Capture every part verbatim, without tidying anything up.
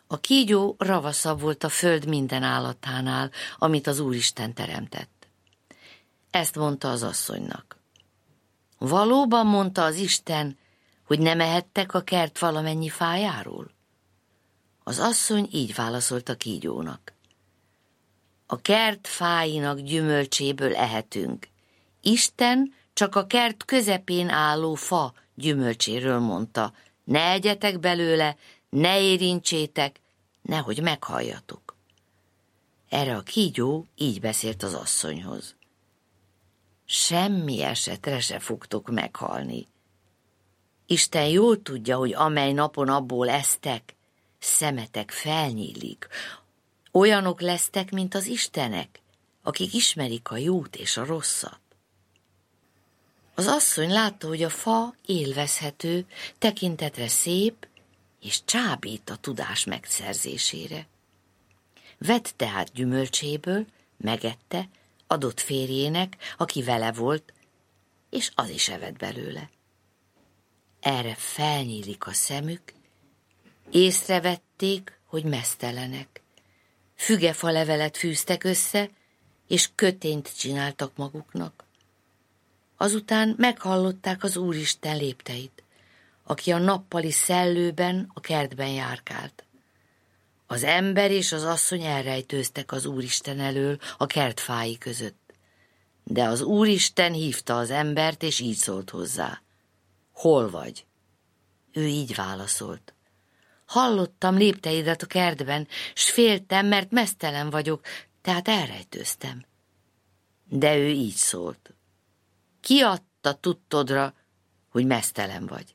A kígyó ravaszabb volt a föld minden állatánál, amit az Úristen teremtett. Ezt mondta az asszonynak. Valóban mondta az Isten, hogy nem ehettek a kert valamennyi fájáról? Az asszony így válaszolt a kígyónak. A kert fáinak gyümölcséből ehetünk. Isten csak a kert közepén álló fa gyümölcséről mondta. Ne egyetek belőle, ne érintsétek, nehogy meghalljatok. Erre a kígyó így beszélt az asszonyhoz. Semmi esetre se fogtok meghalni. Isten jól tudja, hogy amely napon abból esztek, szemetek felnyílik. Olyanok lesztek, mint az istenek, akik ismerik a jót és a rosszat. Az asszony látta, hogy a fa élvezhető, tekintetre szép, és csábít a tudás megszerzésére. Vett tehát gyümölcséből, megette, adott férjének, aki vele volt, és az is evett belőle. Erre felnyílik a szemük, észrevették, hogy meztelenek. Fügefa levelet fűztek össze, és kötényt csináltak maguknak. Azután meghallották az Úristen lépteit, aki a nappali szellőben a kertben járkált. Az ember és az asszony elrejtőztek az Úristen elől a kertfái között. De az Úristen hívta az embert, és így szólt hozzá. Hol vagy? Ő így válaszolt. Hallottam lépteidet a kertben, s féltem, mert meztelen vagyok, tehát elrejtőztem. De ő így szólt. Ki adta tudtodra, hogy meztelen vagy?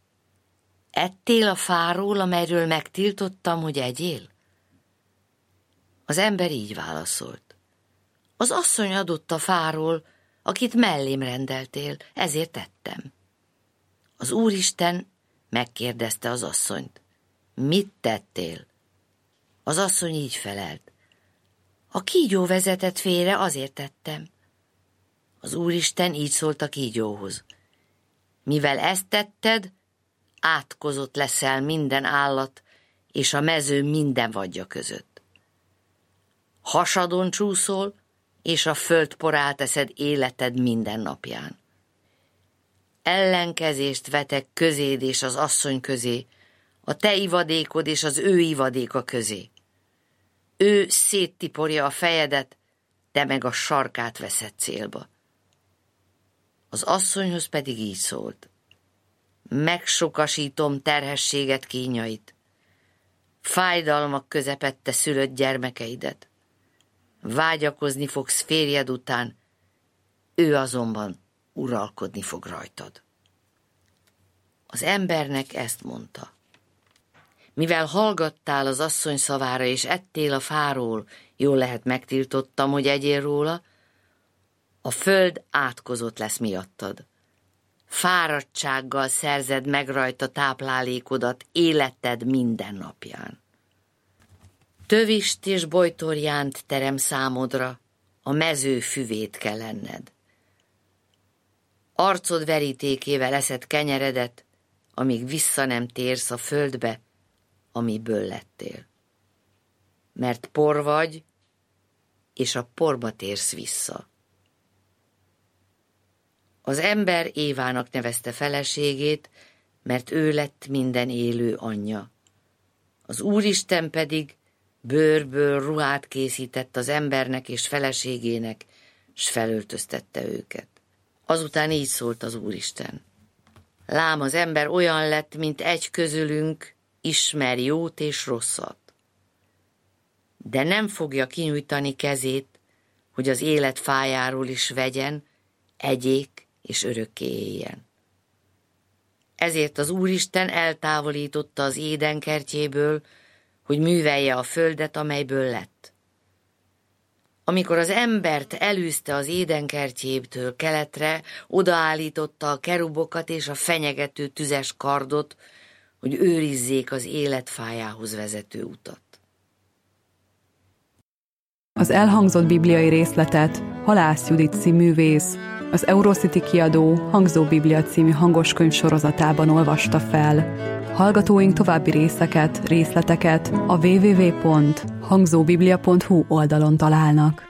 Ettél a fáról, amelyről megtiltottam, hogy egyél? Az ember így válaszolt. Az asszony adott a fáról, akit mellém rendeltél, ezért ettem. Az Úristen megkérdezte az asszonyt. Mit tettél? Az asszony így felelt. A kígyó vezetett félre, azért tettem. Az Úristen így szólt a kígyóhoz. Mivel ezt tetted, átkozott leszel minden állat, és a mező minden vadja között. Hasadon csúszol, és a föld porát eszed életed minden napján. Ellenkezést vetek közéd és az asszony közé, a te ivadékod és az ő ivadéka közé. Ő széttiporja a fejedet, te meg a sarkát veszed célba. Az asszonyhoz pedig így szólt. Megsokasítom terhességet kínjait. Fájdalmak közepette szülött gyermekeidet. Vágyakozni fogsz férjed után, ő azonban uralkodni fog rajtad. Az embernek ezt mondta. Mivel hallgattál az asszony szavára, és ettél a fáról, jól lehet megtiltottam, hogy egyél róla, a föld átkozott lesz miattad. Fáradtsággal szerzed meg rajta táplálékodat életed minden napján. Tövist és bojtorjánt terem számodra, a mező füvét kell lenned. Arcod verítékével eszed kenyeredet, amíg vissza nem térsz a földbe, amiből lettél. Mert por vagy, és a porba térsz vissza. Az ember Évának nevezte feleségét, mert ő lett minden élő anyja. Az Úristen pedig bőrből ruhát készített az embernek és feleségének, s felöltöztette őket. Azután így szólt az Úristen. Lám, az ember olyan lett, mint egy közülünk, ismer jót és rosszat. De nem fogja kinyújtani kezét, hogy az élet fájáról is vegyen, egyék és örökké éljen. Ezért az Úristen eltávolította az Éden kertjéből, hogy művelje a földet, amelyből lett. Amikor az embert elűzte az Éden kertjébtől keletre, odaállította a kerubokat és a fenyegető tüzes kardot, hogy őrizzék az életfájához vezető utat. Az elhangzott bibliai részletet Halász Judit színművész az Eurocity kiadó Hangzó Biblia című hangoskönyv sorozatában olvasta fel. Hallgatóink további részeket, részleteket a double-u double-u double-u pont hangzóbiblia pont hu oldalon találnak.